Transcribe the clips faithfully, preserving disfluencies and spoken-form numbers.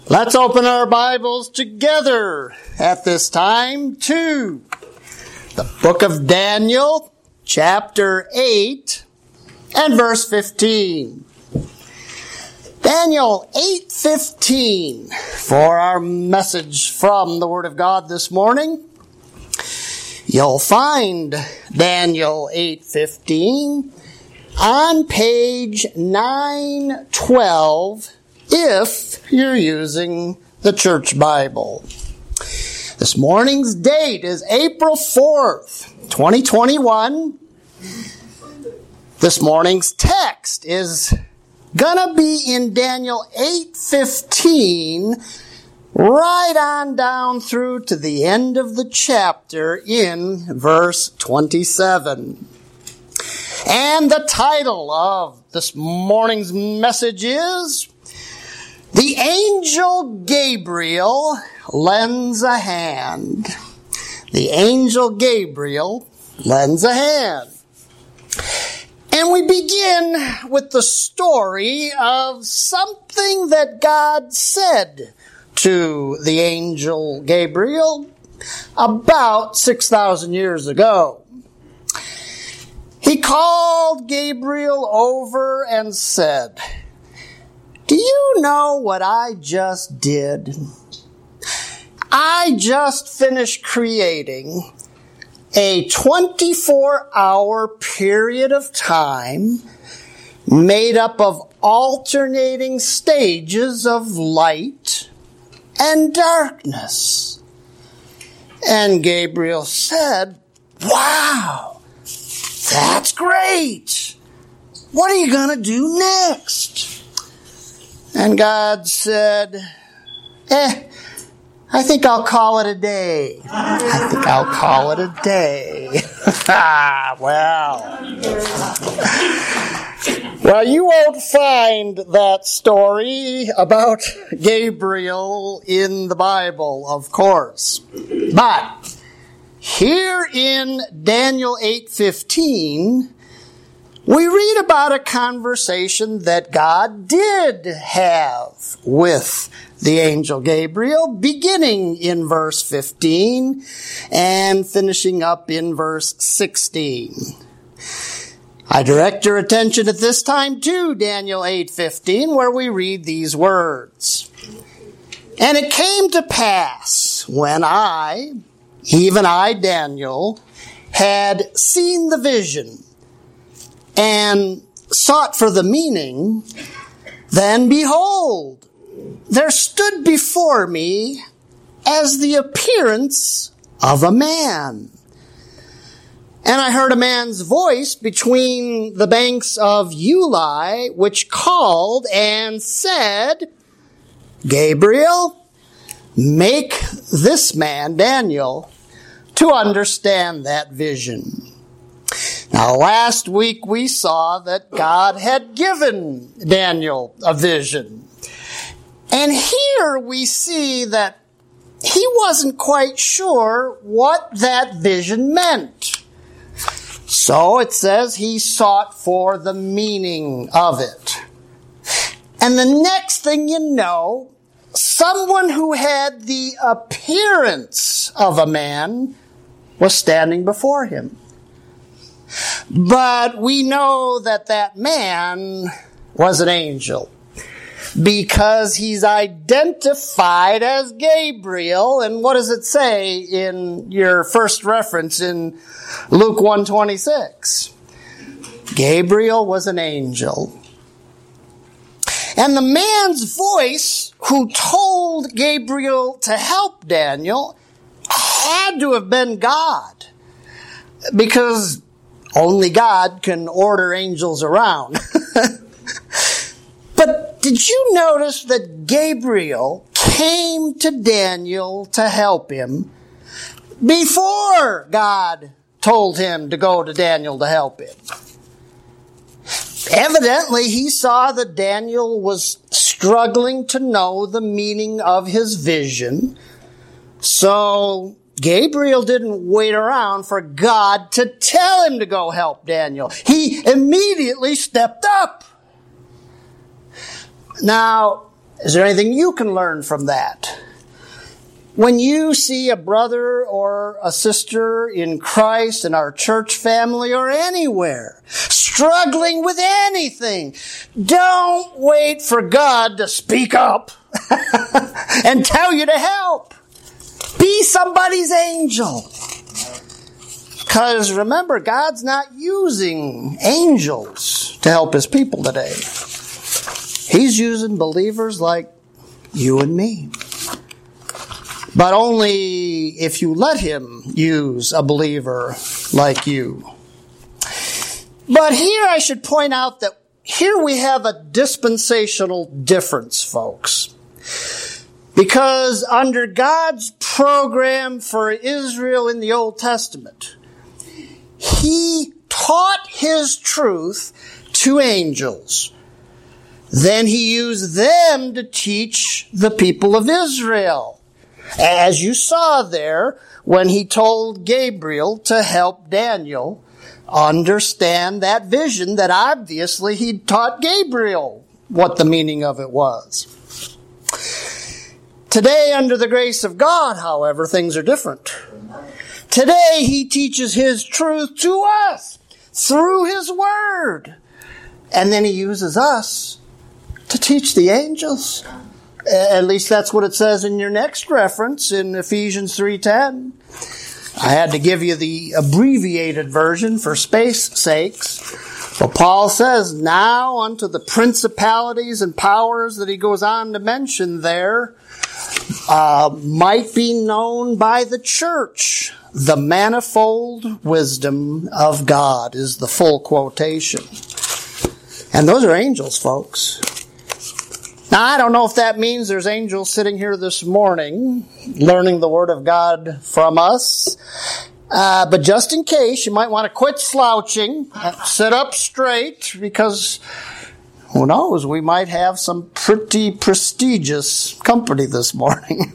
Let's open our Bibles together at this time to the book of Daniel, chapter eight, and verse fifteen. Daniel eight fifteen for our message from the Word of God this morning. You'll find Daniel eight fifteen on page nine twelve if you're using the Church Bible. This morning's date is April fourth, twenty twenty-one. This morning's text is gonna be in Daniel eight fifteen, right on down through to the end of the chapter in verse twenty-seven. And the title of this morning's message is The Angel Gabriel Lends a Hand. The Angel Gabriel lends a hand. And we begin with the story of something that God said to the angel Gabriel about six thousand years ago. He called Gabriel over and said, "Do you know what I just did? I just finished creating a twenty-four hour period of time made up of alternating stages of light and darkness." And Gabriel said, "Wow, that's great. What are you going to do next?" And God said, eh, I think I'll call it a day. I think I'll call it a day. well. Well, you won't find that story about Gabriel in the Bible, of course. But here in Daniel eight fifteen, we read about a conversation that God did have with the angel Gabriel, beginning in verse fifteen and finishing up in verse sixteen. I direct your attention at this time to Daniel eight fifteen, where we read these words. "And it came to pass, when I, even I, Daniel, had seen the vision, and sought for the meaning, then behold, there stood before me as the appearance of a man. And I heard a man's voice between the banks of Ulai, which called and said, Gabriel, make this man, Daniel, to understand that vision." Now, last week we saw that God had given Daniel a vision. And here we see that he wasn't quite sure what that vision meant. So it says he sought for the meaning of it. And the next thing you know, someone who had the appearance of a man was standing before him. But we know that that man was an angel, because he's identified as Gabriel. And what does it say in your first reference in Luke one twenty-six? Gabriel was an angel. And the man's voice who told Gabriel to help Daniel had to have been God, because only God can order angels around. But did you notice that Gabriel came to Daniel to help him before God told him to go to Daniel to help him? Evidently, he saw that Daniel was struggling to know the meaning of his vision. So Gabriel didn't wait around for God to tell him to go help Daniel. He immediately stepped up. Now, Is there anything you can learn from that? When you see a brother or a sister in Christ in our church family or anywhere struggling with anything, don't wait for God to speak up and tell you to help. Be somebody's angel. Because remember, God's not using angels to help His people today. He's using believers like you and me. But only if you let Him use a believer like you. But here I should point out that here we have a dispensational difference, folks. Because under God's program for Israel in the Old Testament, He taught His truth to angels. Then He used them to teach the people of Israel. As you saw there, when He told Gabriel to help Daniel understand that vision that obviously He'd taught Gabriel what the meaning of it was. Today, under the grace of God, however, things are different. Today, He teaches His truth to us through His Word. And then He uses us to teach the angels. At least that's what it says in your next reference in Ephesians three ten. I had to give you the abbreviated version for space sakes. But Paul says, now unto the principalities and powers that he goes on to mention there, uh, might be known by the church. The manifold wisdom of God is the full quotation. And those are angels, folks. Now, I don't know if that means there's angels sitting here this morning learning the Word of God from us. Uh, but just in case, you might want to quit slouching, sit up straight, because who knows, we might have some pretty prestigious company this morning.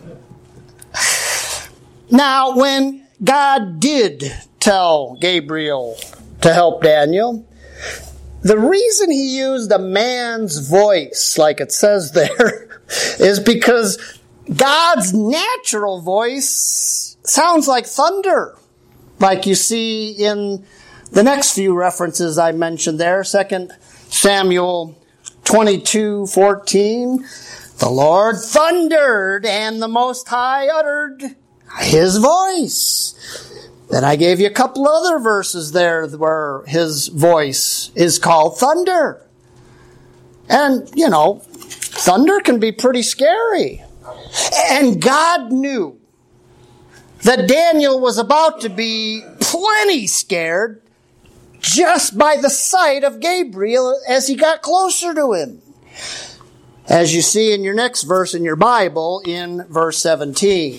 Now, when God did tell Gabriel to help Daniel, the reason He used a man's voice, like it says there, is because God's natural voice sounds like thunder, like you see in the next few references I mentioned there. Second Samuel twenty-two fourteen, the Lord thundered, and the Most High uttered His voice. Then I gave you a couple other verses there where His voice is called thunder. And, you know, thunder can be pretty scary. And God knew that Daniel was about to be plenty scared just by the sight of Gabriel as he got closer to him. As you see in your next verse in your Bible, in verse seventeen.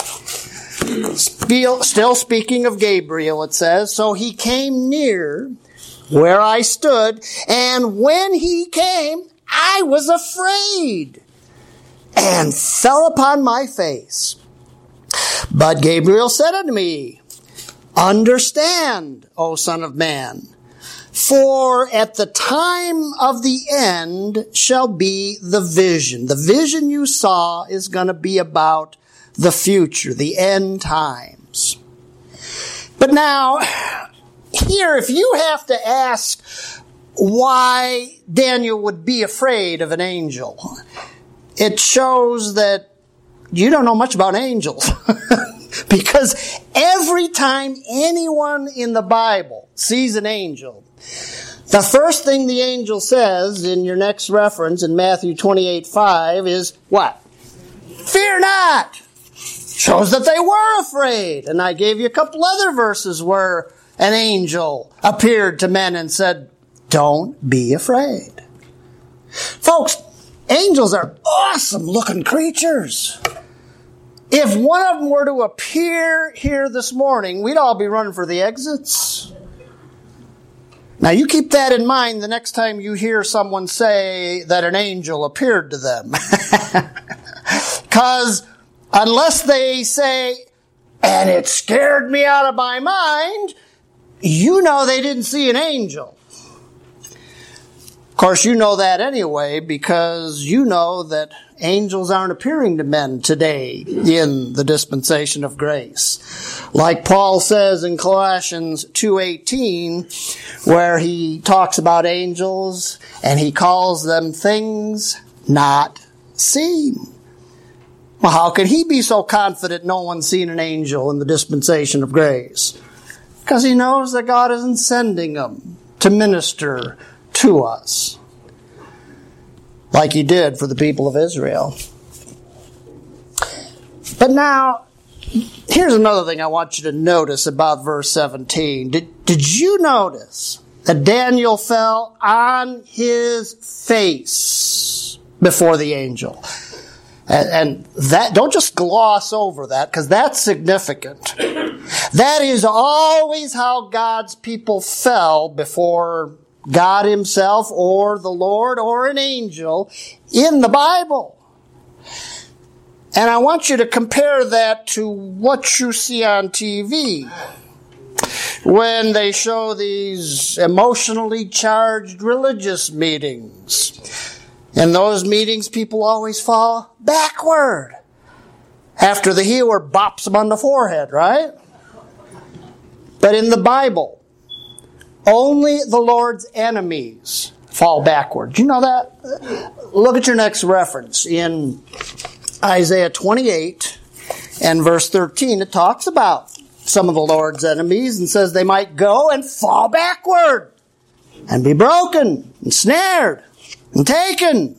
Still speaking of Gabriel, it says, so he came near where I stood, and when he came, I was afraid and fell upon my face. But Gabriel said unto me, understand, O Son of Man, for at the time of the end shall be the vision. The vision you saw is going to be about the future, the end times. But now, here, if you have to ask why Daniel would be afraid of an angel, it shows that you don't know much about angels. Because every time anyone in the Bible sees an angel, the first thing the angel says in your next reference in Matthew twenty-eight five is what? Fear not! Shows that they were afraid. And I gave you a couple other verses where an angel appeared to men and said, don't be afraid. Folks, angels are awesome looking creatures. If one of them were to appear here this morning, we'd all be running for the exits. Now you keep that in mind the next time you hear someone say that an angel appeared to them. Because unless they say, and it scared me out of my mind, you know they didn't see an angel. Of course, you know that anyway, because you know that angels aren't appearing to men today in the dispensation of grace. Like Paul says in Colossians two eighteen, where he talks about angels and he calls them things not seen. Well, how can he be so confident no one's seen an angel in the dispensation of grace? Because he knows that God isn't sending them to minister to us, like he did for the people of Israel. But now, here's another thing I want you to notice about verse seventeen. Did, did you notice that Daniel fell on his face before the angel? And, and that, don't just gloss over that, because that's significant. That is always how God's people fell before God himself or the Lord or an angel in the Bible. And I want you to compare that to what you see on T V when they show these emotionally charged religious meetings. In those meetings, people always fall backward after the healer bops them on the forehead, right? But in the Bible, only the Lord's enemies fall backward. Do you know that? Look at your next reference. In Isaiah twenty-eight and verse thirteen, it talks about some of the Lord's enemies and says they might go and fall backward and be broken and snared and taken.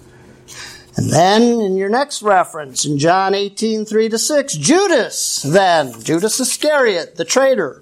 And then in your next reference, in John eighteen, three to six, Judas then, Judas Iscariot, the traitor,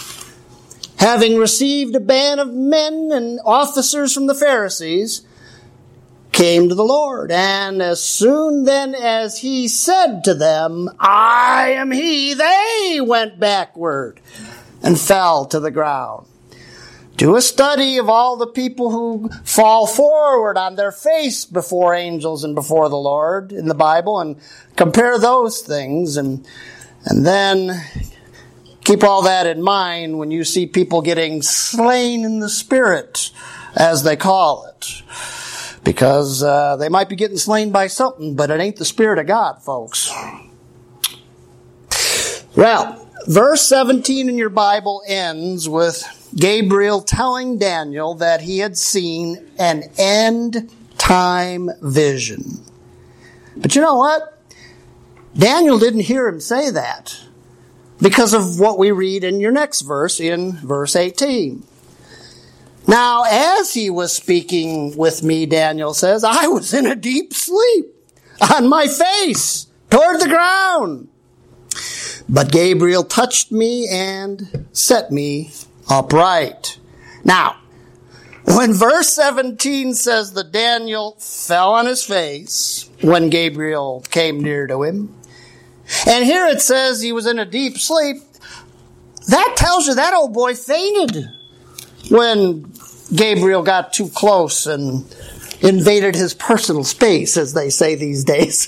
having received a band of men and officers from the Pharisees, came to the Lord. And as soon then as he said to them, I am he, they went backward and fell to the ground. Do a study of all the people who fall forward on their face before angels and before the Lord in the Bible and compare those things, and and then keep all that in mind when you see people getting slain in the Spirit, as they call it. Because uh, they might be getting slain by something, but it ain't the Spirit of God, folks. Well, verse seventeen in your Bible ends with Gabriel telling Daniel that he had seen an end-time vision. But you know what? Daniel didn't hear him say that because of what we read in your next verse, in verse eighteen. Now, as he was speaking with me, Daniel says, I was in a deep sleep on my face toward the ground. But Gabriel touched me and set me upright. Now, when verse seventeen says that Daniel fell on his face when Gabriel came near to him, and here it says he was in a deep sleep, that tells you that old boy fainted when Gabriel got too close and invaded his personal space, as they say these days.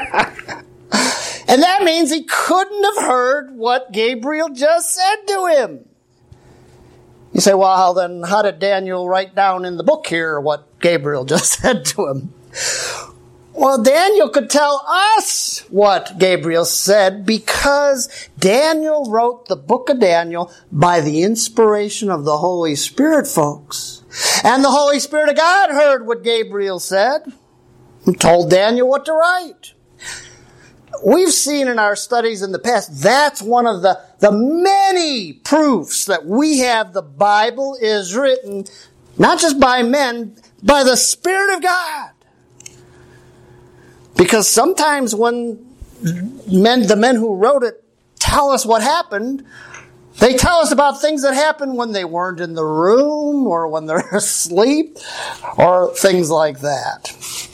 And that means he couldn't have heard what Gabriel just said to him. You say, well, then how did Daniel write down in the book here what Gabriel just said to him? Well, Daniel could tell us what Gabriel said because Daniel wrote the book of Daniel by the inspiration of the Holy Spirit, folks. And the Holy Spirit of God heard what Gabriel said and told Daniel what to write. We've seen in our studies in the past, that's one of the, the many proofs that we have the Bible is written, not just by men, by the Spirit of God. Because sometimes when men, the men who wrote it tell us what happened, they tell us about things that happened when they weren't in the room or when they're asleep or things like that.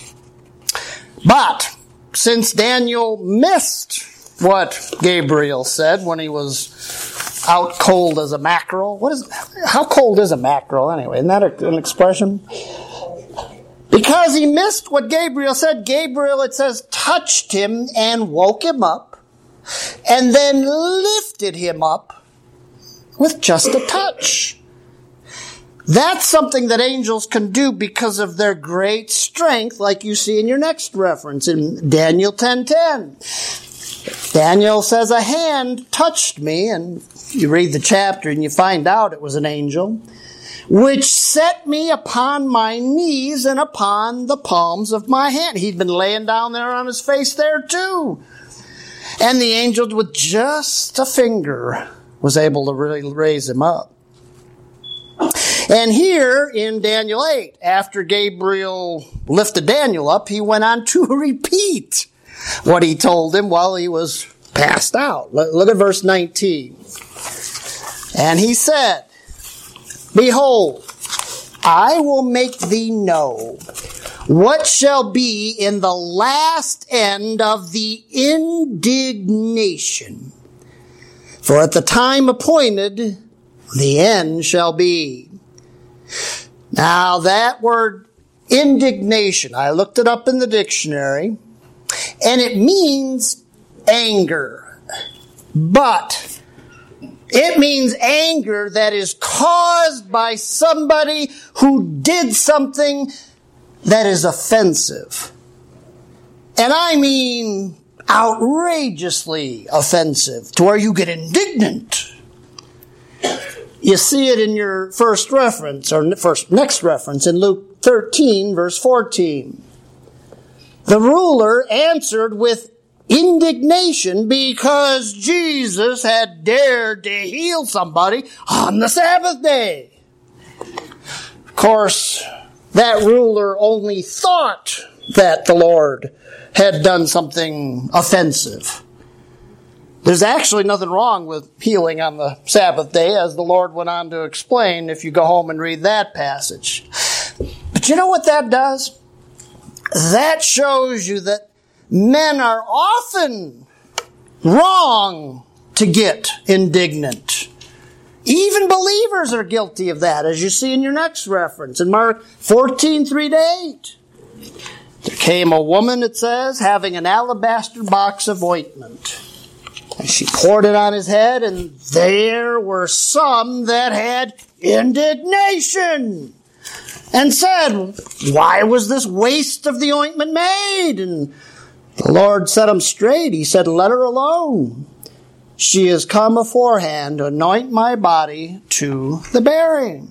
But since Daniel missed what Gabriel said when he was out cold as a mackerel, what is, how cold is a mackerel anyway? Isn't that an expression? Because he missed what Gabriel said, Gabriel, it says, touched him and woke him up and then lifted him up with just a touch. That's something that angels can do because of their great strength, like you see in your next reference in Daniel ten ten. Daniel says, a hand touched me, and you read the chapter and you find out it was an angel, which set me upon my knees and upon the palms of my hand. He'd been laying down there on his face there too. And the angel with just a finger was able to really raise him up. And here in Daniel eight, after Gabriel lifted Daniel up, he went on to repeat what he told him while he was passed out. Look at verse nineteen. And he said, behold, I will make thee know what shall be in the last end of the indignation. For at the time appointed, the end shall be. Now that word indignation, I looked it up in the dictionary, and it means anger. But it means anger that is caused by somebody who did something that is offensive. And I mean outrageously offensive, to where you get indignant. You see it in your first reference, or first next reference, in Luke thirteen, verse fourteen. The ruler answered with indignation because Jesus had dared to heal somebody on the Sabbath day. Of course, that ruler only thought that the Lord had done something offensive. There's actually nothing wrong with healing on the Sabbath day, as the Lord went on to explain if you go home and read that passage. But you know what that does? That shows you that men are often wrong to get indignant. Even believers are guilty of that, as you see in your next reference, in Mark fourteen, three to eight. There came a woman, it says, having an alabaster box of ointment. And she poured it on his head, and there were some that had indignation and said, why was this waste of the ointment made? And the Lord set him straight. He said, let her alone. She has come aforehand to anoint my body to the burying.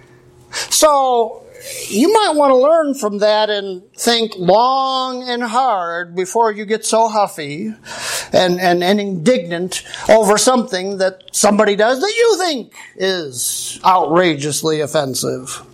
So you might want to learn from that and think long and hard before you get so huffy and, and, and indignant over something that somebody does that you think is outrageously offensive.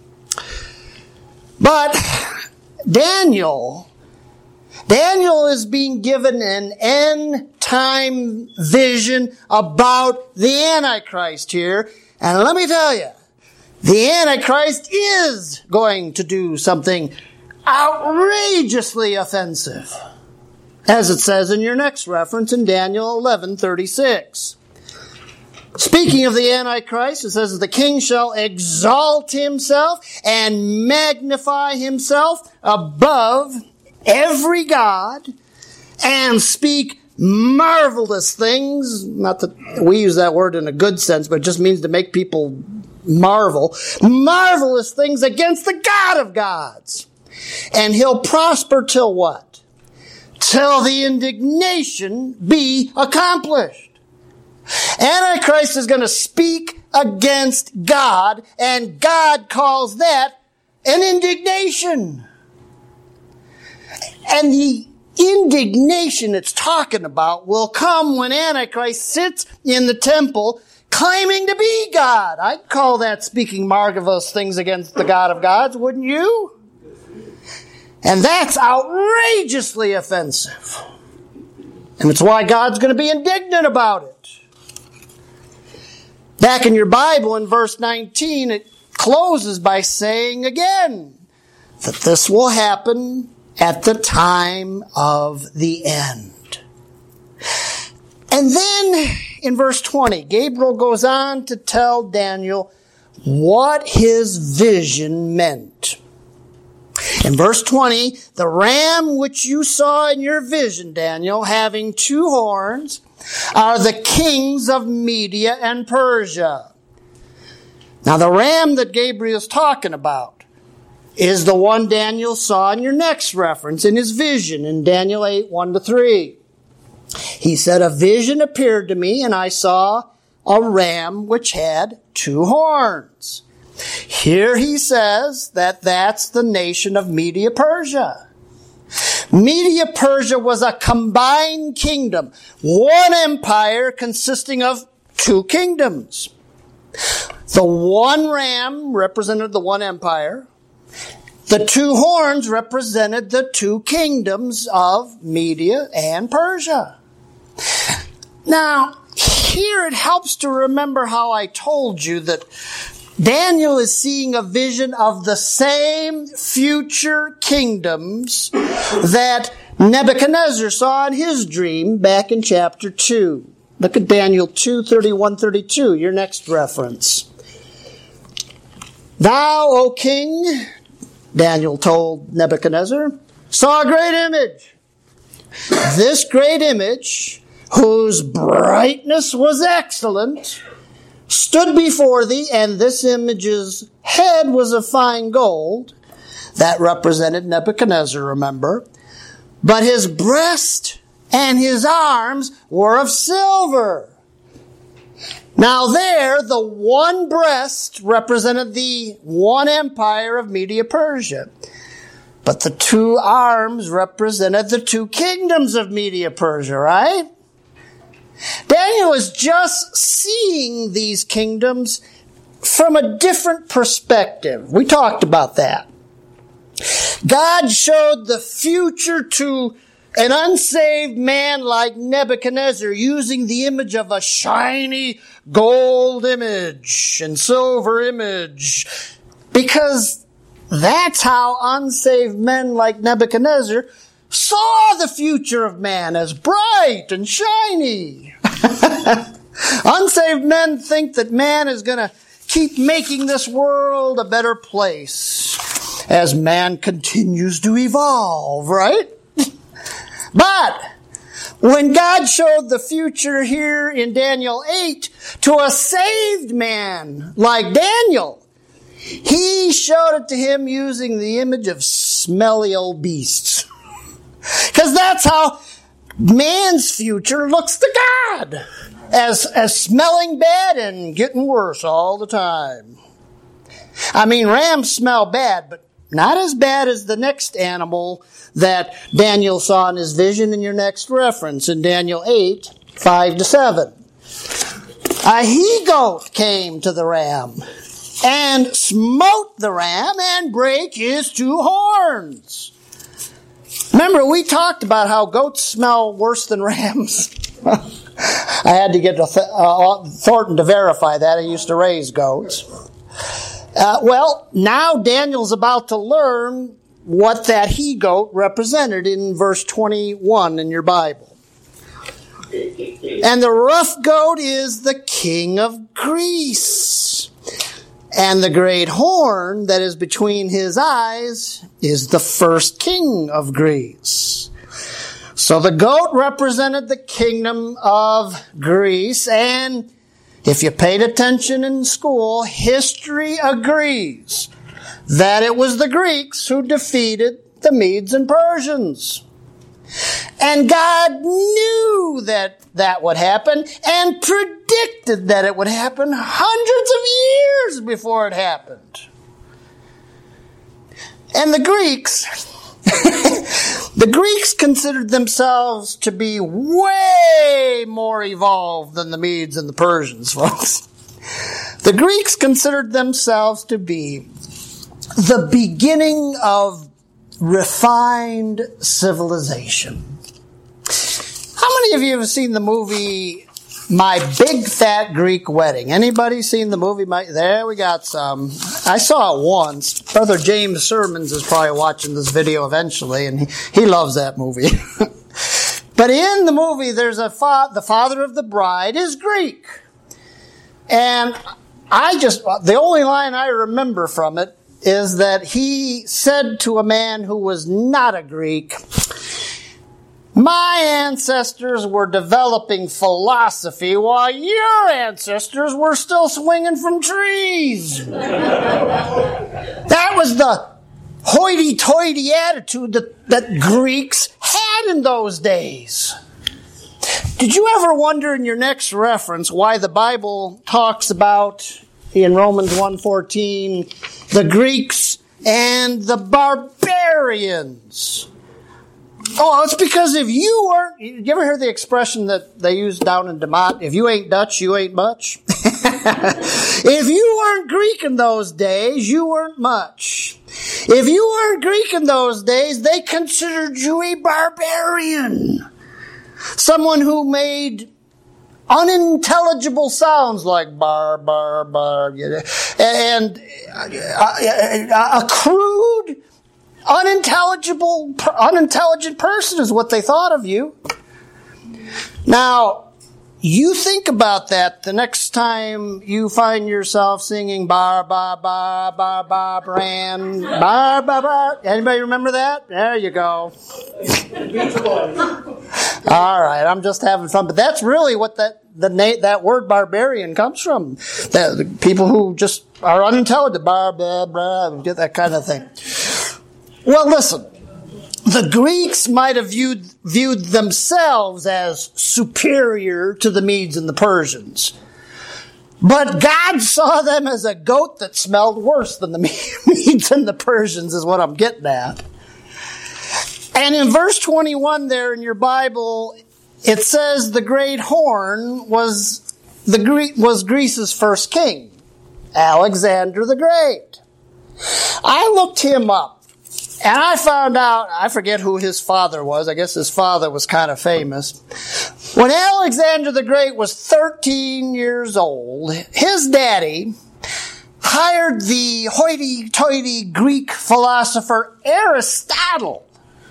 But Daniel, Daniel is being given an end time vision about the Antichrist here. And let me tell you, the Antichrist is going to do something outrageously offensive, as it says in your next reference in Daniel eleven thirty-six. Speaking of the Antichrist, it says, the king shall exalt himself and magnify himself above every god and speak marvelous things. Not that we use that word in a good sense, but it just means to make people marvel. Marvelous things against the God of gods. And he'll prosper till what? Till the indignation be accomplished. Antichrist is going to speak against God, and God calls that an indignation. And the indignation it's talking about will come when Antichrist sits in the temple claiming to be God. I'd call that speaking marvelous things against the God of gods, wouldn't you? And that's outrageously offensive. And it's why God's going to be indignant about it. Back in your Bible in verse nineteen, it closes by saying again that this will happen at the time of the end. And then in verse twenty, Gabriel goes on to tell Daniel what his vision meant. In verse twenty, the ram which you saw in your vision, Daniel, having two horns, are the kings of Media and Persia. Now, the ram that Gabriel's talking about is the one Daniel saw in your next reference in his vision in Daniel eight, one to three. He said, a vision appeared to me, and I saw a ram which had two horns. Here he says that that's the nation of Media-Persia. Media-Persia was a combined kingdom, one empire consisting of two kingdoms. The one ram represented the one empire. The two horns represented the two kingdoms of Media and Persia. Now, here it helps to remember how I told you that Daniel is seeing a vision of the same future kingdoms that Nebuchadnezzar saw in his dream back in chapter two. Look at Daniel two, thirty-one, thirty-two, your next reference. Thou, O king, Daniel told Nebuchadnezzar, saw a great image. This great image, whose brightness was excellent, stood before thee, and this image's head was of fine gold. That represented Nebuchadnezzar, remember. But his breast and his arms were of silver. Now there, the one breast represented the one empire of Media-Persia. But the two arms represented the two kingdoms of Media-Persia, right? Daniel is just seeing these kingdoms from a different perspective. We talked about that. God showed the future to an unsaved man like Nebuchadnezzar using the image of a shiny gold image and silver image, because that's how unsaved men like Nebuchadnezzar saw the future of man, as bright and shiny. Unsaved men think that man is going to keep making this world a better place as man continues to evolve, right? But when God showed the future here in Daniel eight to a saved man like Daniel, he showed it to him using the image of smelly old beasts. Because that's how man's future looks to God, as, as smelling bad and getting worse all the time. I mean, rams smell bad, but not as bad as the next animal that Daniel saw in his vision in your next reference in Daniel eight, five to seven. A he-goat came to the ram and smote the ram and brake his two horns. Remember, we talked about how goats smell worse than rams. I had to get to Th- uh, Thornton to verify that. I used to raise goats. Uh, well, now Daniel's about to learn what that he-goat represented in verse twenty-one in your Bible. And the rough goat is the king of Greece. And the great horn that is between his eyes is the first king of Greece. So the goat represented the kingdom of Greece, and if you paid attention in school, history agrees that it was the Greeks who defeated the Medes and Persians. And God knew that that would happen and predicted that it would happen hundreds of years before it happened. And the Greeks, the Greeks considered themselves to be way more evolved than the Medes and the Persians, folks. The Greeks considered themselves to be the beginning of refined civilization. How many of you have seen the movie My Big Fat Greek Wedding? Anybody seen the movie? My, there we got some. I saw it once. Brother James Sermons is probably watching this video eventually, and he, he loves that movie. But in the movie, there's a fa- the father of the bride is Greek. And I just, the only line I remember from it is that he said to a man who was not a Greek, My ancestors were developing philosophy while your ancestors were still swinging from trees. That was the hoity-toity attitude that, that Greeks had in those days. Did you ever wonder in your next reference why the Bible talks about, in Romans one fourteen, the Greeks and the barbarians? Oh, it's because if you weren't, you ever hear the expression that they use down in DeMott, if you ain't Dutch, you ain't much? If you weren't Greek in those days, you weren't much. If you weren't Greek in those days, they considered you a barbarian. Someone who made unintelligible sounds like bar, bar, bar, and a crude, unintelligible, unintelligent person is what they thought of you. Now, you think about that the next time you find yourself singing bar, bar, bar, bar, bar, brand, bar, bar, bar. Anybody remember that? There you go. All right, I'm just having fun. But that's really what that the na- that word barbarian comes from. That, the people who just are unintelligent, bar, bar, bar, get that kind of thing. Well, listen. The Greeks might have viewed, viewed themselves as superior to the Medes and the Persians. But God saw them as a goat that smelled worse than the Medes and the Persians, is what I'm getting at. And in verse twenty-one there in your Bible, it says the great horn was, the Gre- was Greece's first king, Alexander the Great. I looked him up. And I found out, I forget who his father was. I guess his father was kind of famous. When Alexander the Great was thirteen years old, his daddy hired the hoity-toity Greek philosopher Aristotle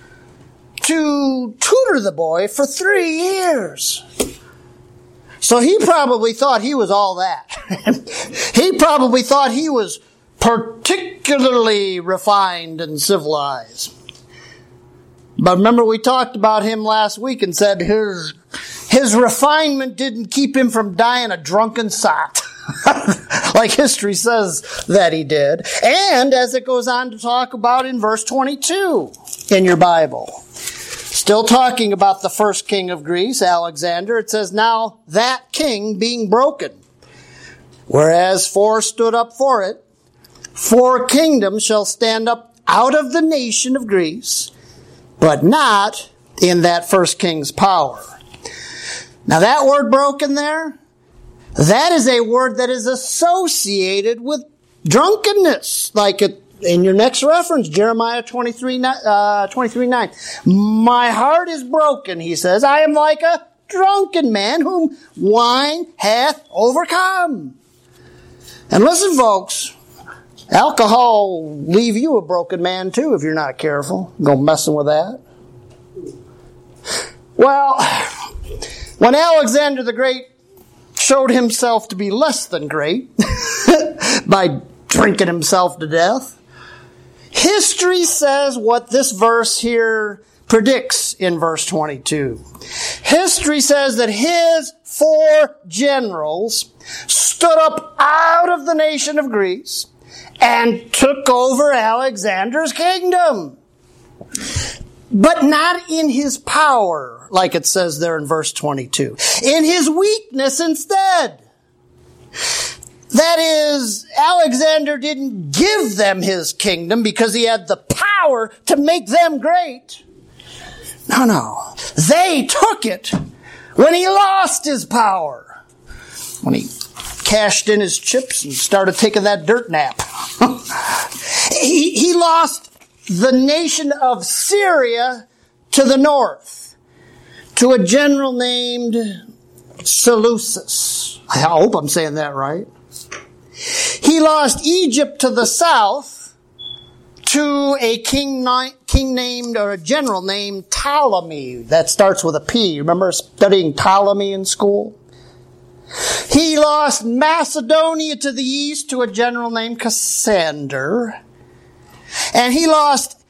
to tutor the boy for three years. So he probably thought he was all that. He probably thought he was particularly refined and civilized. But remember, we talked about him last week and said his his refinement didn't keep him from dying a drunken sot, like history says that he did. And as it goes on to talk about in verse twenty-two in your Bible, still talking about the first king of Greece, Alexander, it says, now that king being broken, whereas four stood up for it, four kingdoms shall stand up out of the nation of Greece, but not in that first king's power. Now that word broken there, that is a word that is associated with drunkenness, like it in your next reference, Jeremiah twenty-three, uh, twenty-three nine. My heart is broken, he says. I am like a drunken man whom wine hath overcome. And listen, folks, alcohol will leave you a broken man too if you're not careful. Go messing with that. Well, when Alexander the Great showed himself to be less than great by drinking himself to death, history says what this verse here predicts in verse twenty-two. History says that his four generals stood up out of the nation of Greece and took over Alexander's kingdom. But not in his power, like it says there in verse twenty-two. In his weakness instead. That is, Alexander didn't give them his kingdom because he had the power to make them great. No, no. They took it when he lost his power. When he cashed in his chips and started taking that dirt nap. he, he lost the nation of Syria to the north, to a general named Seleucus. I hope I'm saying that right. He lost Egypt to the south to a king, king named, or a general named Ptolemy. That starts with a P. Remember studying Ptolemy in school? He lost Macedonia to the east to a general named Cassander. And he lost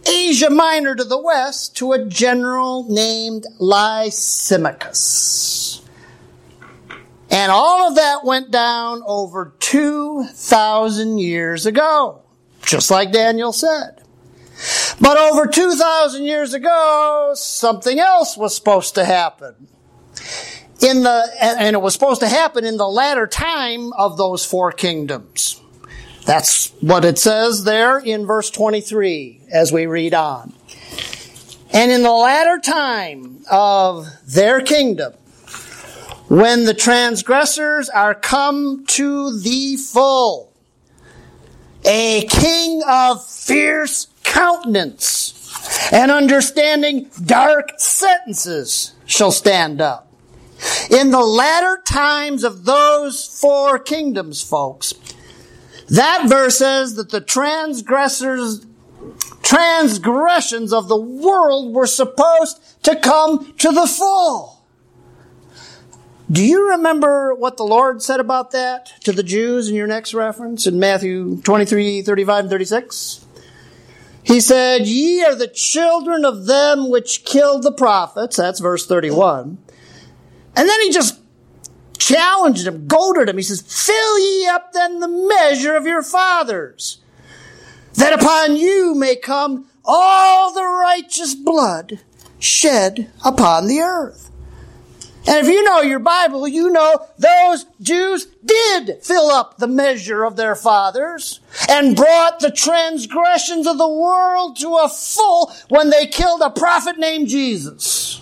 Asia Minor to the west to a general named Lysimachus. And all of that went down over two thousand years ago, just like Daniel said. But over two thousand years ago, something else was supposed to happen. In the, and it was supposed to happen in the latter time of those four kingdoms. That's what it says there in verse twenty-three as we read on. And in the latter time of their kingdom, when the transgressors are come to the full, a king of fierce countenance and understanding dark sentences shall stand up. In the latter times of those four kingdoms, folks, that verse says that the transgressors, transgressions of the world were supposed to come to the full. Do you remember what the Lord said about that to the Jews in your next reference in Matthew twenty-three, thirty-five, and thirty-six? He said, "Ye are the children of them which killed the prophets." That's verse thirty-one. And then he just challenged him, goaded him. He says, "Fill ye up then the measure of your fathers, that upon you may come all the righteous blood shed upon the earth." And if you know your Bible, you know those Jews did fill up the measure of their fathers and brought the transgressions of the world to a full when they killed a prophet named Jesus.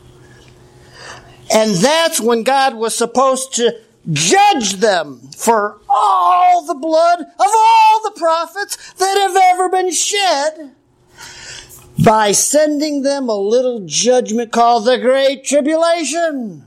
And that's when God was supposed to judge them for all the blood of all the prophets that have ever been shed by sending them a little judgment called the Great Tribulation.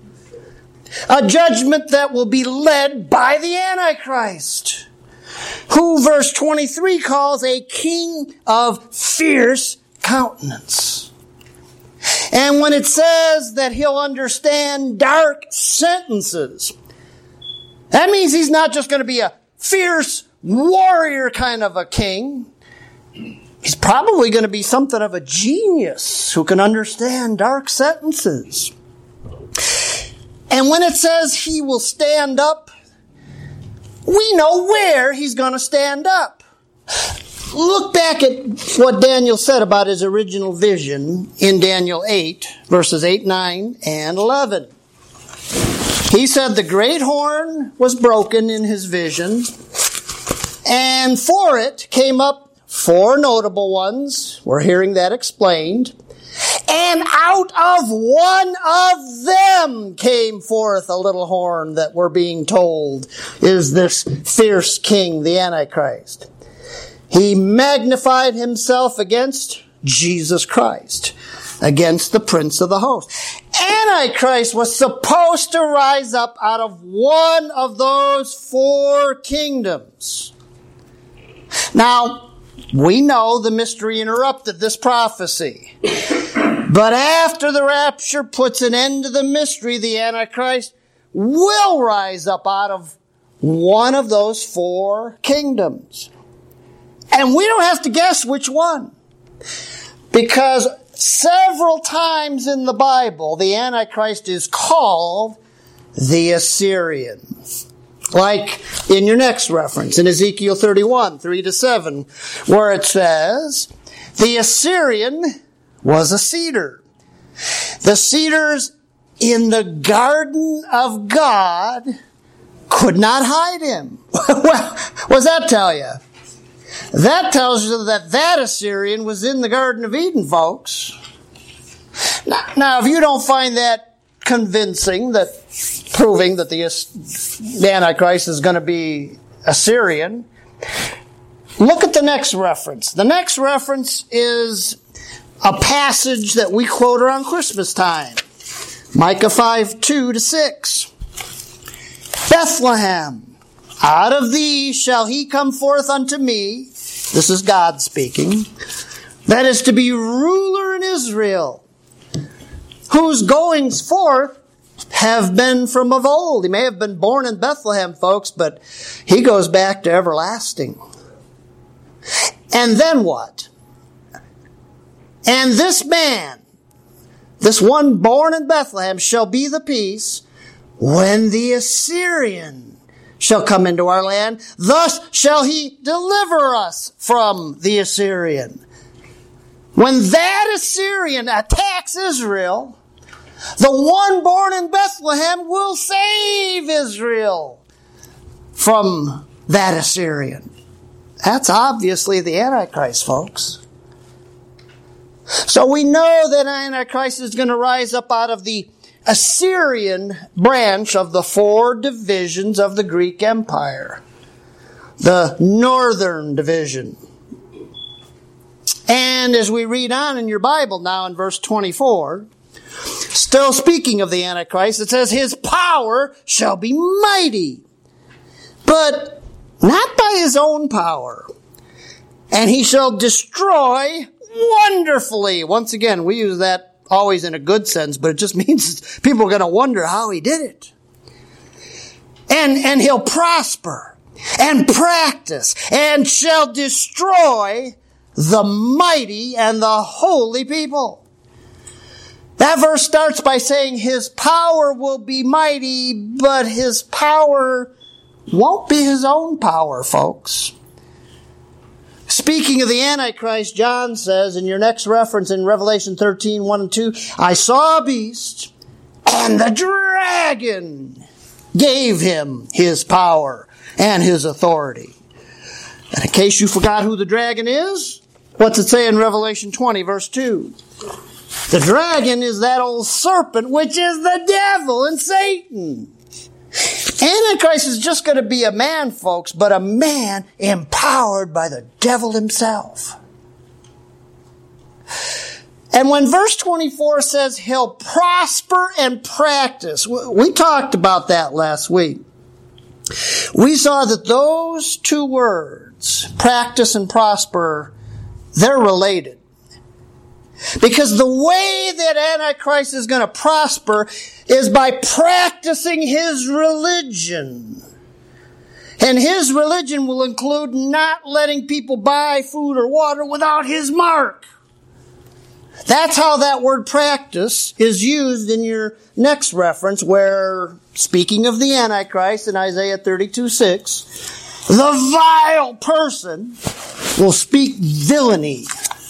A judgment that will be led by the Antichrist, who verse twenty-three calls a king of fierce countenance. And when it says that he'll understand dark sentences, that means he's not just going to be a fierce warrior kind of a king. He's probably going to be something of a genius who can understand dark sentences. And when it says he will stand up, we know where he's going to stand up. Look back at what Daniel said about his original vision in Daniel eight, verses eight, nine, and eleven. He said the great horn was broken in his vision, and for it came up four notable ones. We're hearing that explained. And out of one of them came forth a little horn that we're being told is this fierce king, the Antichrist. He magnified himself against Jesus Christ, against the Prince of the host. Antichrist was supposed to rise up out of one of those four kingdoms. Now, we know the mystery interrupted this prophecy. But after the rapture puts an end to the mystery, the Antichrist will rise up out of one of those four kingdoms. And we don't have to guess which one. Because several times in the Bible, the Antichrist is called the Assyrian. Like in your next reference, in Ezekiel thirty-one, three to seven, where it says, the Assyrian was a cedar. The cedars in the garden of God could not hide him. Well, what does that tell you? That tells you that that Assyrian was in the Garden of Eden, folks. Now, now if you don't find that convincing, that proving that the, the Antichrist is going to be Assyrian, look at the next reference. The next reference is a passage that we quote around Christmas time. Micah five, two to six. Bethlehem, out of thee shall he come forth unto me. This is God speaking. That is to be ruler in Israel, whose goings forth have been from of old. He may have been born in Bethlehem, folks, but he goes back to everlasting. And then what? And this man, this one born in Bethlehem, shall be the peace when the Assyrian shall come into our land. Thus shall he deliver us from the Assyrian. When that Assyrian attacks Israel, the one born in Bethlehem will save Israel from that Assyrian. That's obviously the Antichrist, folks. So we know that Antichrist is going to rise up out of the Assyrian branch of the four divisions of the Greek Empire. The northern division. And as we read on in your Bible now in verse twenty-four, still speaking of the Antichrist, it says, his power shall be mighty, but not by his own power. And he shall destroy wonderfully. Once again, we use that always in a good sense, but it just means people are going to wonder how he did it. And, and he'll prosper and practice and shall destroy the mighty and the holy people. That verse starts by saying his power will be mighty, but his power won't be his own power, folks. Speaking of the Antichrist, John says in your next reference in Revelation thirteen, one and two, I saw a beast, and the dragon gave him his power and his authority. And in case you forgot who the dragon is, what's it say in Revelation twenty, verse two? The dragon is that old serpent, which is the devil and Satan. Antichrist is just going to be a man, folks, but a man empowered by the devil himself. And when verse twenty-four says he'll prosper and practice, we talked about that last week. We saw that those two words, practice and prosper, they're related. Because the way that Antichrist is going to prosper is by practicing his religion. And his religion will include not letting people buy food or water without his mark. That's how that word practice is used in your next reference, where, speaking of the Antichrist in Isaiah thirty-two six, the vile person will speak villainy,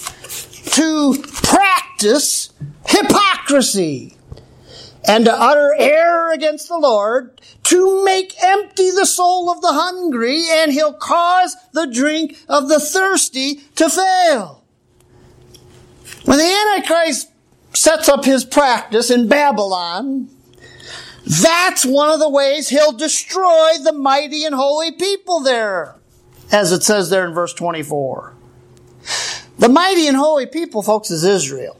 to practice hypocrisy, and to utter error against the Lord, to make empty the soul of the hungry, and he'll cause the drink of the thirsty to fail. When the Antichrist sets up his practice in Babylon, that's one of the ways he'll destroy the mighty and holy people there, as it says there in verse twenty-four. The mighty and holy people, folks, is Israel.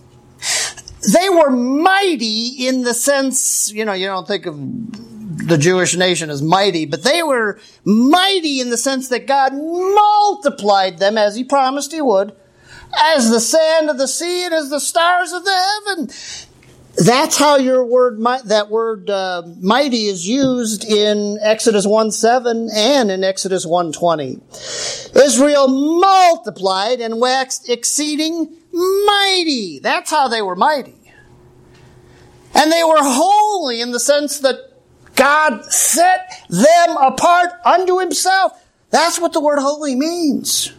They were mighty in the sense, you know, you don't think of the Jewish nation as mighty, but they were mighty in the sense that God multiplied them as he promised he would, as the sand of the sea and as the stars of the heaven. That's how your word, that word uh, mighty is used in Exodus one seven and in Exodus one twenty. Israel multiplied and waxed exceeding mighty. That's how they were mighty. And they were holy in the sense that God set them apart unto himself. That's what the word holy means.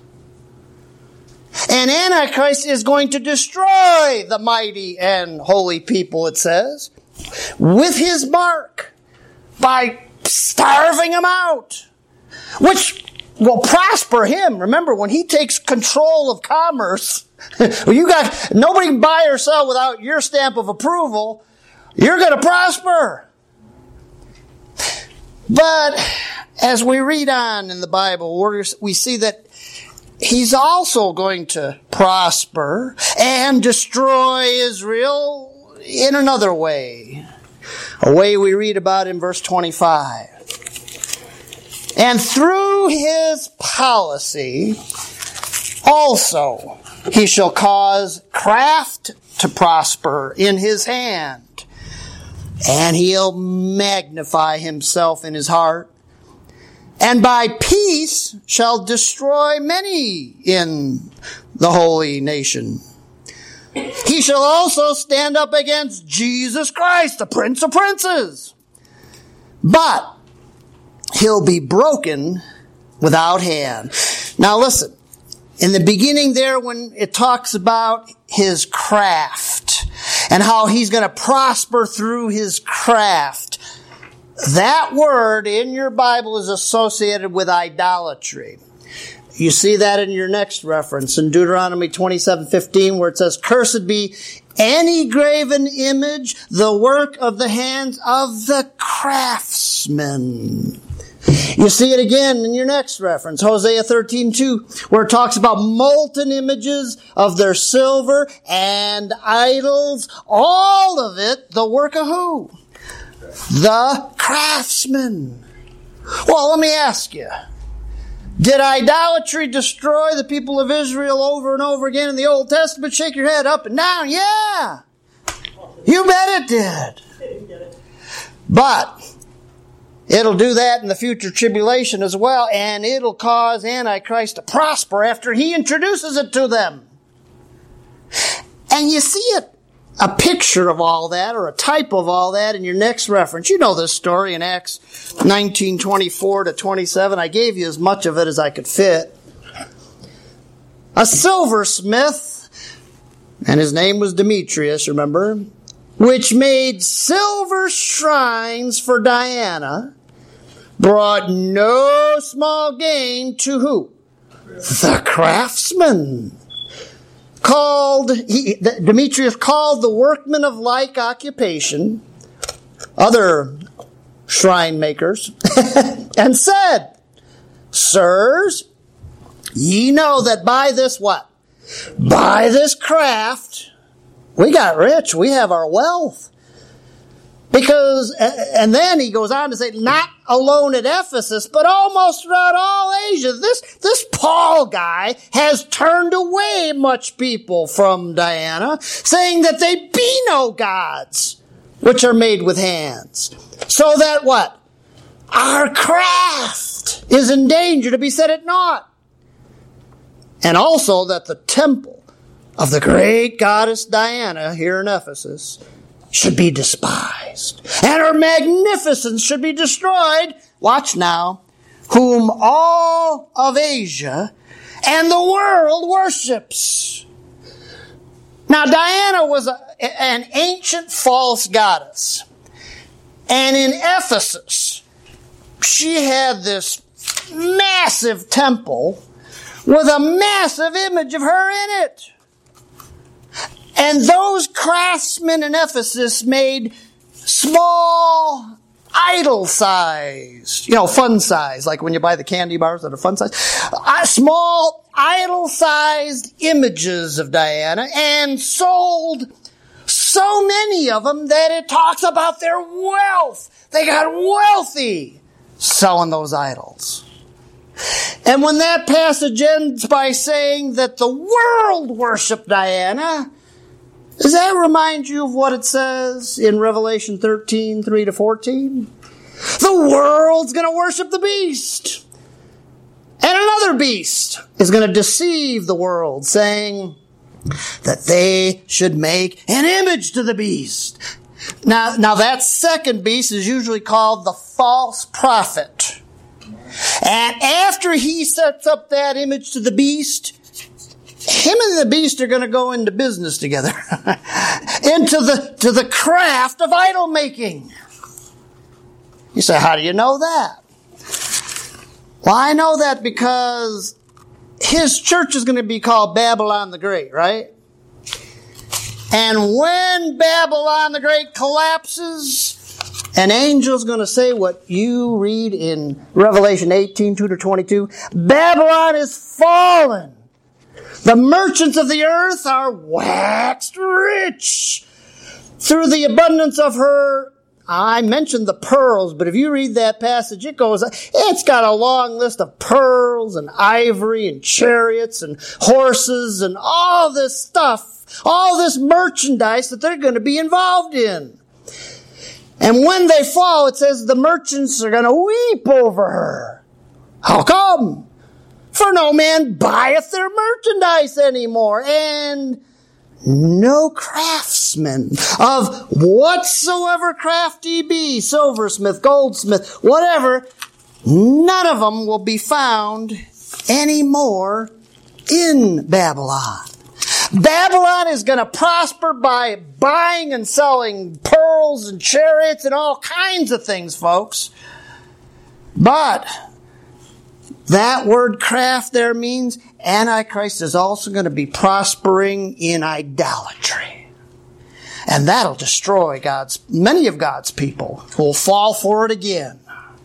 And Antichrist is going to destroy the mighty and holy people, it says, with his mark, by starving them out, which will prosper him. Remember, when he takes control of commerce, you got nobody can buy or sell without your stamp of approval, you're going to prosper. But as we read on in the Bible, we're, we see that he's also going to prosper and destroy Israel in another way. A way we read about in verse twenty-five. And through his policy also he shall cause craft to prosper in his hand, and he'll magnify himself in his heart, and by peace shall destroy many in the holy nation. he shall also stand up against Jesus Christ, the Prince of Princes. But he'll be broken without hand. Now listen, in the beginning there when it talks about his craft and how he's going to prosper through his craft, that word in your Bible is associated with idolatry. You see that in your next reference in Deuteronomy twenty-seven fifteen, where it says, "Cursed be any graven image, the work of the hands of the craftsman." You see it again in your next reference, Hosea thirteen two, where it talks about molten images of their silver and idols. All of it, the work of who? The craftsman. Well, let me ask you. Did idolatry destroy the people of Israel over and over again in the Old Testament? Shake your head up and down. Yeah. You bet it did. But it'll do that in the future tribulation as well, and it'll cause Antichrist to prosper after he introduces it to them. And you see it, a picture of all that, or a type of all that in your next reference. You know this story in Acts nineteen twenty-four to twenty-seven. I gave you as much of it as I could fit. A silversmith, and his name was Demetrius, remember, which made silver shrines for Diana, brought no small gain to who? The craftsman. Called, he, Demetrius called the workmen of like occupation, other shrine makers, and said, "Sirs, ye know that by this what? By this craft, we got rich, we have our wealth." Because, and then he goes on to say, not alone at Ephesus, but almost throughout all Asia. This, this Paul guy has turned away much people from Diana, saying that they be no gods, which are made with hands. So that what? Our craft is in danger to be set at naught. And also that the temple of the great goddess Diana here in Ephesus should be despised, and her magnificence should be destroyed. Watch now, whom all of Asia and the world worships. Now, Diana was a, an ancient false goddess, and in Ephesus, she had this massive temple with a massive image of her in it. And those craftsmen in Ephesus made small, idol-sized, you know, fun size, like when you buy the candy bars that are fun size, uh, small, idol-sized images of Diana, and sold so many of them that it talks about their wealth. They got wealthy selling those idols. And when that passage ends by saying that the world worshiped Diana, does that remind you of what it says in Revelation thirteen, three to fourteen? The world's going to worship the beast. And another beast is going to deceive the world, saying that they should make an image to the beast. Now, now that second beast is usually called the false prophet. And after he sets up that image to the beast, him and the beast are going to go into business together, into the to the craft of idol making. You say, how do you know that? Well, I know that because his church is going to be called Babylon the Great, right? And when Babylon the Great collapses, an angel's going to say what you read in Revelation eighteen, two to twenty-two. Babylon is fallen. The merchants of the earth are waxed rich through the abundance of her. I mentioned the pearls, but if you read that passage, it goes, it's got a long list of pearls and ivory and chariots and horses and all this stuff, all this merchandise that they're going to be involved in. And when they fall, it says the merchants are going to weep over her. How come? For no man buyeth their merchandise anymore, and no craftsman of whatsoever craft he be, silversmith, goldsmith, whatever, none of them will be found anymore in Babylon. Babylon is going to prosper by buying and selling pearls and chariots and all kinds of things, folks. But that word craft there means Antichrist is also going to be prospering in idolatry. And that'll destroy God's, many of God's people who will fall for it again.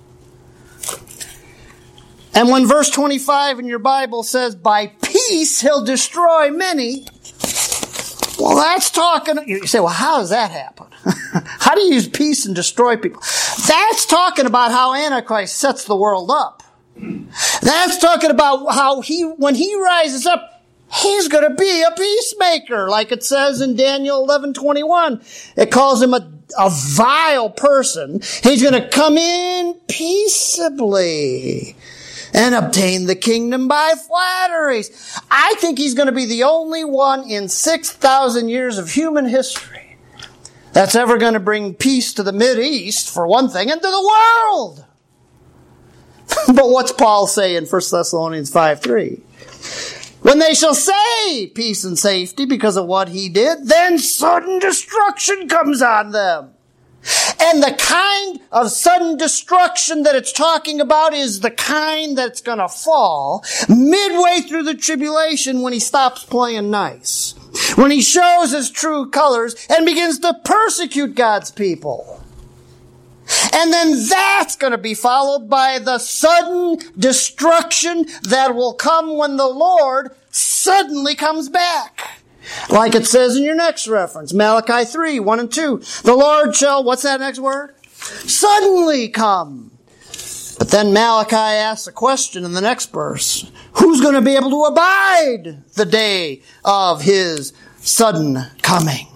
And when verse twenty-five in your Bible says, by peace he'll destroy many, well, that's talking, you say, well, how does that happen? How do you use peace and destroy people? That's talking about how Antichrist sets the world up. That's talking about how he, when he rises up, he's going to be a peacemaker, like it says in Daniel eleven twenty-one. It calls him a, a vile person. He's going to come in peaceably and obtain the kingdom by flatteries. I think he's going to be the only one in six thousand years of human history that's ever going to bring peace to the Mideast, for one thing, and to the world. But what's Paul say in First Thessalonians five three? When they shall say peace and safety because of what he did, then sudden destruction comes on them. And the kind of sudden destruction that it's talking about is the kind that's going to fall midway through the tribulation when he stops playing nice. When he shows his true colors and begins to persecute God's people. And then that's going to be followed by the sudden destruction that will come when the Lord suddenly comes back. Like it says in your next reference, Malachi three, one and two. The Lord shall, what's that next word? Suddenly come. But then Malachi asks a question in the next verse. Who's going to be able to abide the day of his sudden coming?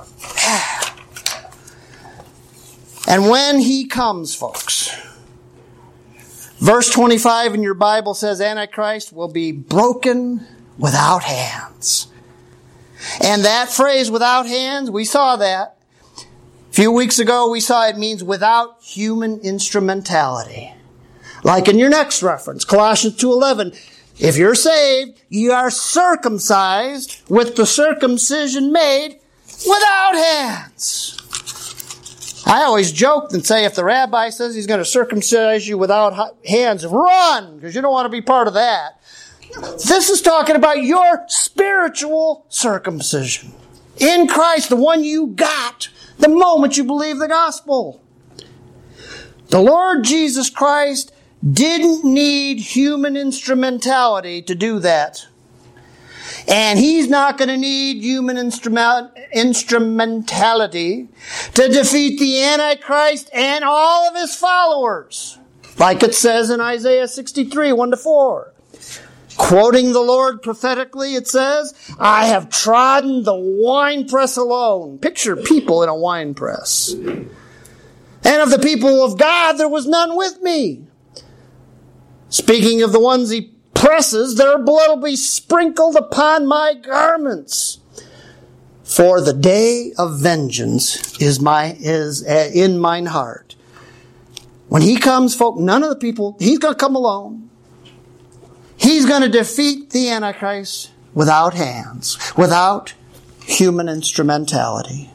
And when he comes, folks, verse twenty-five in your Bible says Antichrist will be broken without hands. And that phrase, without hands, we saw that. A few weeks ago, we saw it means without human instrumentality. Like in your next reference, Colossians two eleven, if you're saved, you are circumcised with the circumcision made without hands. I always joke and say if the rabbi says he's going to circumcise you without hands, run, because you don't want to be part of that. This is talking about your spiritual circumcision. In Christ, the one you got the moment you believe the gospel. The Lord Jesus Christ didn't need human instrumentality to do that. And he's not going to need human instrument, instrumentality to defeat the Antichrist and all of his followers. Like it says in Isaiah sixty-three, one to four. Quoting the Lord prophetically, it says, I have trodden the winepress alone. Picture people in a winepress. And of the people of God, there was none with me. Speaking of the ones he presses, their blood will be sprinkled upon my garments. For the day of vengeance is my is in mine heart. When he comes, folk, none of the people, he's going to come alone. He's going to defeat the Antichrist without hands, without human instrumentality.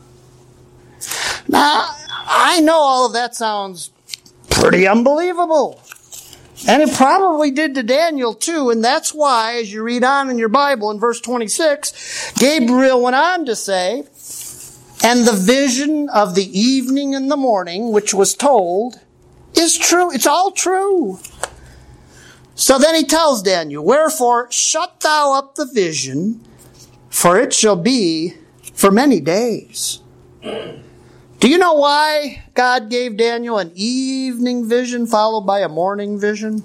Now, I know all of that sounds pretty unbelievable. And it probably did to Daniel too, and that's why, as you read on in your Bible in verse twenty-six, Gabriel went on to say, and the vision of the evening and the morning, which was told, is true. It's all true. So then he tells Daniel, wherefore shut thou up the vision, for it shall be for many days. Do you know why God gave Daniel an evening vision followed by a morning vision?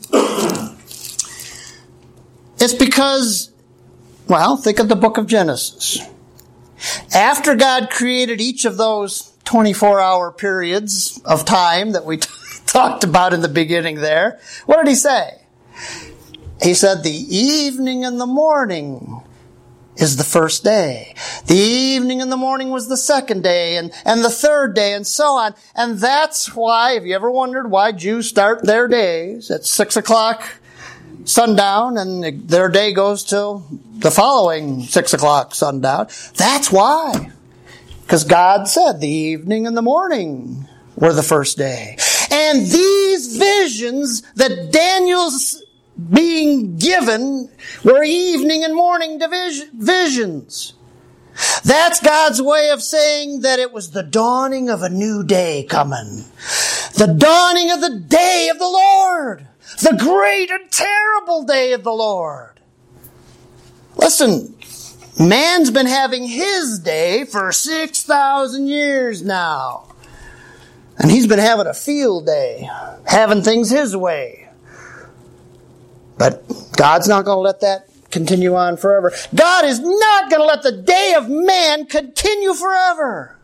It's because, well, think of the book of Genesis. After God created each of those twenty-four hour periods of time that we t- talked about in the beginning there, what did he say? He said the evening and the morning is the first day. The evening and the morning was the second day, and, and the third day, and so on. And that's why, have you ever wondered why Jews start their days at six o'clock sundown, and their day goes till the following six o'clock sundown? That's why. Because God said the evening and the morning were the first day. And these visions that Daniel's being given were evening and morning division, visions. That's God's way of saying that it was the dawning of a new day coming. The dawning of the day of the Lord. The great and terrible day of the Lord. Listen, man's been having his day for six thousand years now. And he's been having a field day, having things his way. But God's not going to let that continue on forever. God is not going to let the day of man continue forever.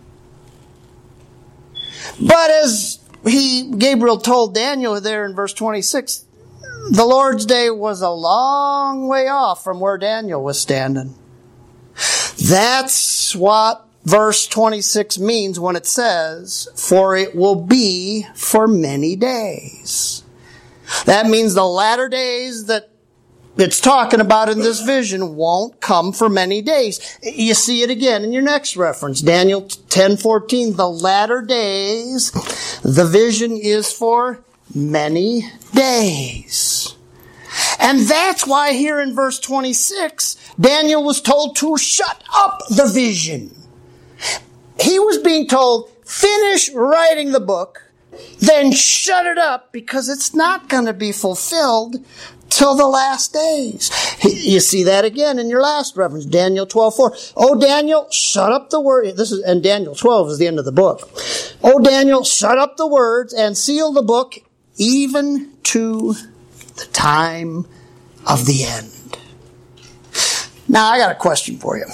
But as he, Gabriel told Daniel there in verse twenty-six, the Lord's day was a long way off from where Daniel was standing. That's what verse twenty-six means when it says, for it will be for many days. That means the latter days that it's talking about in this vision won't come for many days. You see it again in your next reference, Daniel ten fourteen. The latter days, the vision is for many days. And that's why here in verse twenty-six, Daniel was told to shut up the vision. He was being told, finish writing the book, then shut it up, because it's not going to be fulfilled till the last days. You see that again in your last reference, Daniel twelve four. Oh, Daniel, shut up the word. This is, and Daniel twelve is the end of the book. Oh, Daniel, shut up the words and seal the book even to the time of the end. Now, I got a question for you.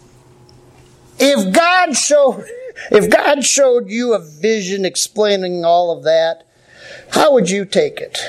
If God showed, if God showed you a vision explaining all of that, how would you take it?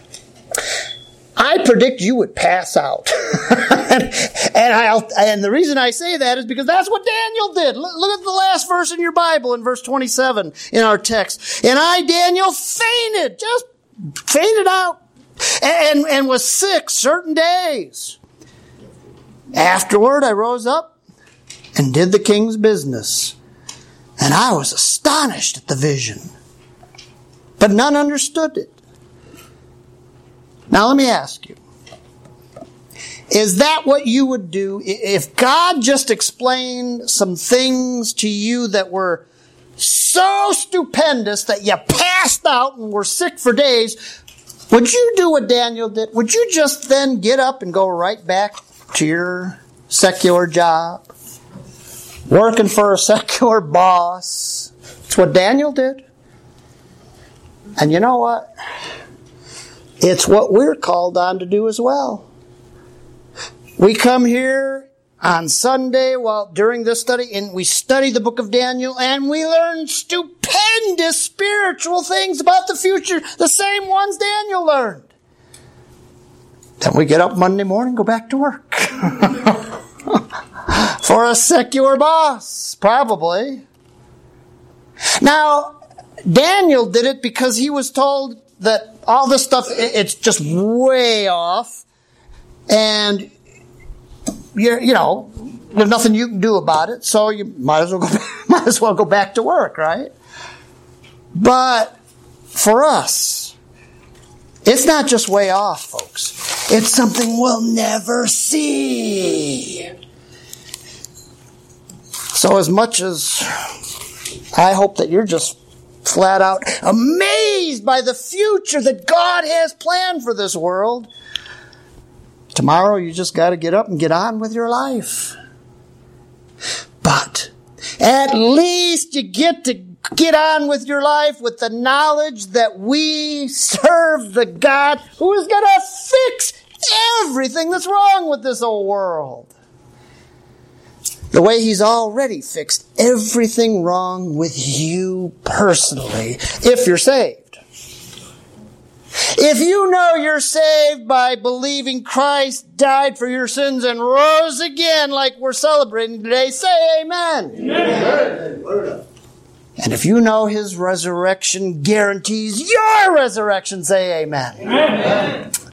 I predict you would pass out. and, and, I'll, and the reason I say that is because that's what Daniel did. Look, look at the last verse in your Bible in verse twenty-seven in our text. And I, Daniel, fainted, just fainted out, and, and was sick certain days. Afterward, I rose up and did the king's business. And I was astonished at the vision. But none understood it. Now let me ask you, is that what you would do if God just explained some things to you that were so stupendous that you passed out and were sick for days? Would you do what Daniel did? Would you just then get up and go right back to your secular job, working for a secular boss? That's what Daniel did. And you know what? It's what we're called on to do as well. We come here on Sunday while during this study, and we study the book of Daniel, and we learn stupendous spiritual things about the future, the same ones Daniel learned. Then we get up Monday morning, go back to work. For a secular boss, probably. Now, Daniel did it because he was told that all this stuff, it's just way off, and you're, you know, there's nothing you can do about it, so you might as well go, might as well go back to work, right? But for us, it's not just way off, folks. It's something we'll never see. So as much as I hope that you're just flat out amazed by the future that God has planned for this world, tomorrow you just got to get up and get on with your life. But at least you get to get on with your life with the knowledge that we serve the God who is going to fix everything that's wrong with this old world. The way He's already fixed everything wrong with you personally, if you're saved. If you know you're saved by believing Christ died for your sins and rose again like we're celebrating today, say amen. Amen. And if you know his resurrection guarantees your resurrection, say amen. Amen.